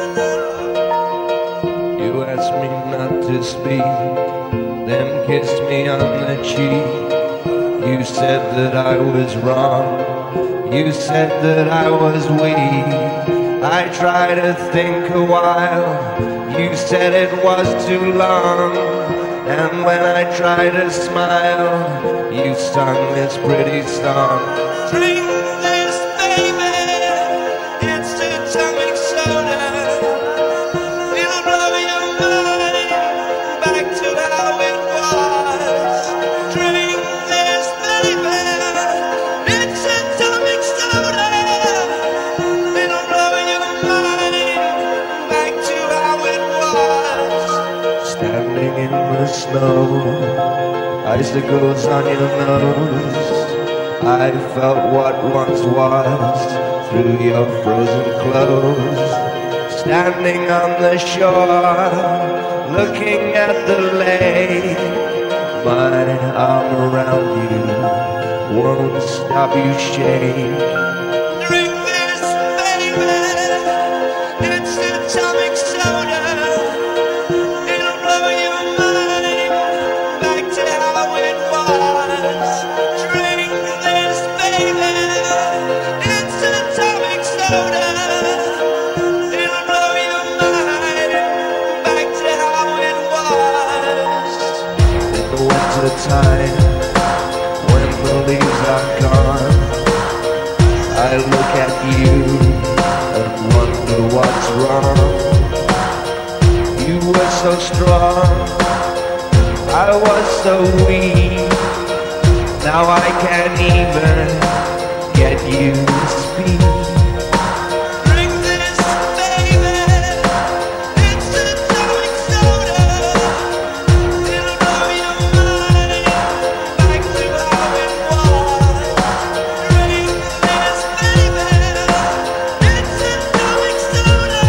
You asked me not to speak, then kissed me on the cheek. You said that I was wrong, you said that I was weak. I tried to think a while, you said it was too long. And when I tried to smile, you sung this pretty song. Drink this, baby, it's atomic soda. It'll blow your mind back to how it was. Drink this, baby, it's atomic soda. It'll blow your mind back to how it was. Standing in the snow, icicles on your nose. I felt what once was through your frozen clothes. Standing on the shore, looking at the lake. My arm around you won't stop you shake. Drink this, baby, it's atomic soda. It'll blow your mind back to how it was. Drink this, baby, it's atomic soda. It'll blow your mind back to how it was. In the winter time, when the leaves are gone, I look at you and wonder what's wrong. You were so strong, I was so weak. Now I can't even get you to speak. Drink this, baby, it's atomic soda. It'll blow your mind back to how it was. Drink this, baby, it's atomic soda.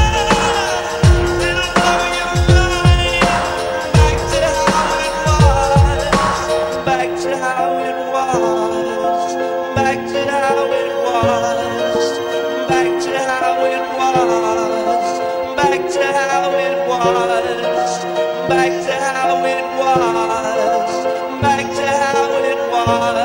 It'll blow your mind back to how it was. Back to how it was. Back to how it was. Back to how it was. Back to how it was. Back to how it was. Back to how it was.